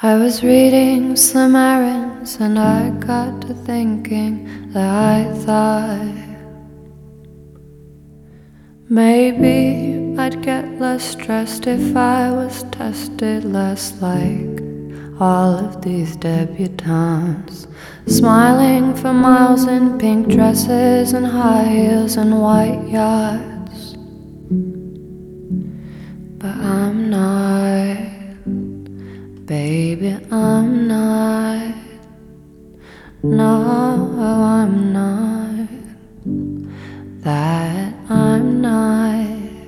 I was reading Slim Aarons and I got to thinking that I thought maybe I'd get less stressed if I was tested less like all of these debutantes, smiling for miles in pink dresses and high heels and white yachts. But I'm not, baby, I'm not. No, I'm not. That I'm not.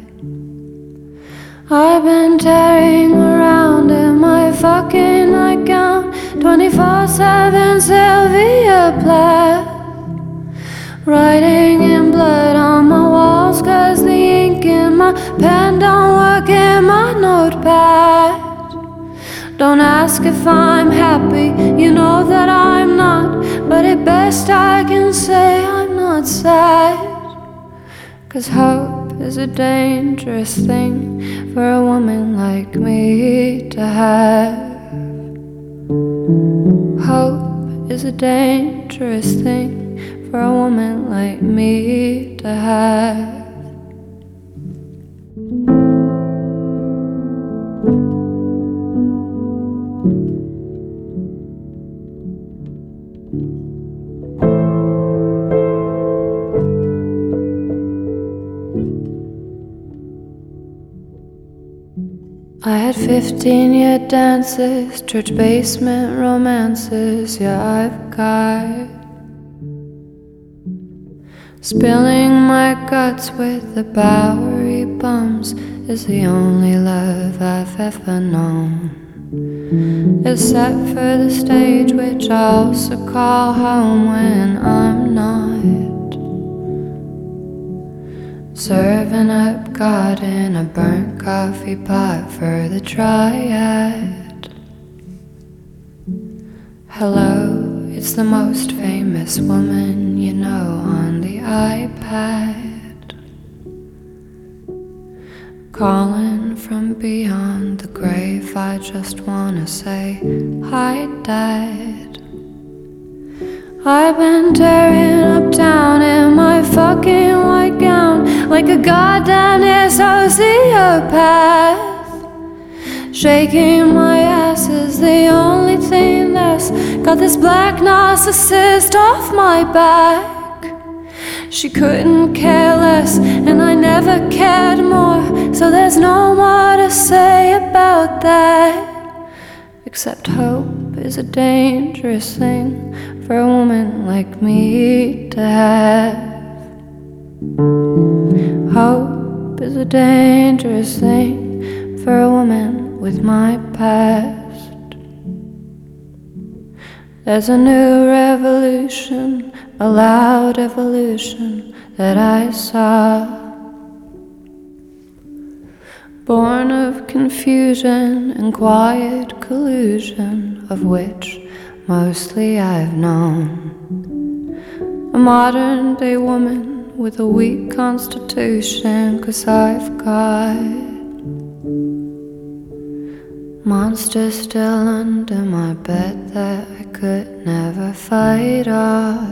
I've been tearing around in my fucking nightgown, 24/7 Sylvia Plath, writing in blood on my walls 'cause the ink in my pen don't work in my notepad. Don't ask if I'm happy, you know that I'm not, but at best I can say I'm not sad. 'Cause hope is a dangerous thing for a woman like me to have. Hope is a dangerous thing for a woman like me to have. I had 15-year dances, church basement romances, yeah, I've got spilling my guts with the Bowery bums is the only love I've ever known, except for the stage, which I also call home when I'm not serving up God in a burnt coffee pot for the triad. Hello, it's the most famous woman you know on the iPad, calling from beyond the grave. I just wanna say hi, Dad. I've been tearing up town in my fucking white gown like a goddamn sociopath. Shaking my ass is the only thing that's got this black narcissist off my back. She couldn't care less and I never cared more, so there's no more to say about that, except hope is a dangerous thing for a woman like me to have. Hope is a dangerous thing for a woman with my past. There's a new revolution, a loud evolution that I saw, born of confusion and quiet collusion, of which mostly I've known. A modern day woman with a weak constitution, 'cause I've got monsters still under my bed that I could never fight off.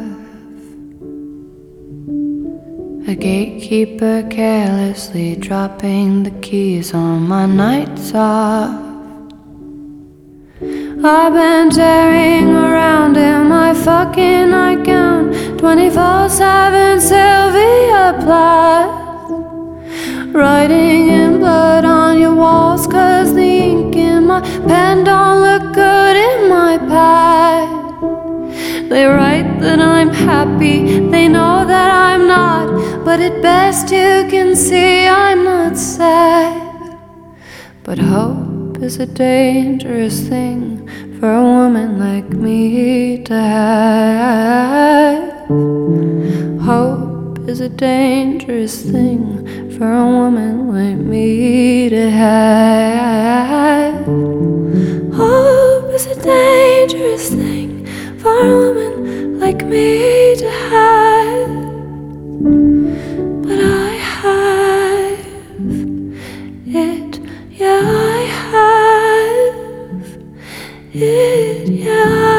A gatekeeper carelessly dropping the keys on my nights off. I've been tearing around in my fucking nightgown, 24/7 Sylvia Plath, writing in blood on your walls 'cause the ink in my pen don't look good in my pad. They write that I'm happy, they know that I'm not, but at best you can see I'm not sad. But hope is a dangerous thing for a woman like me to have. Hope is a dangerous thing for a woman like me to have. Hope is a dangerous thing for a woman like me to have. But I have it, yeah, I have it, yeah.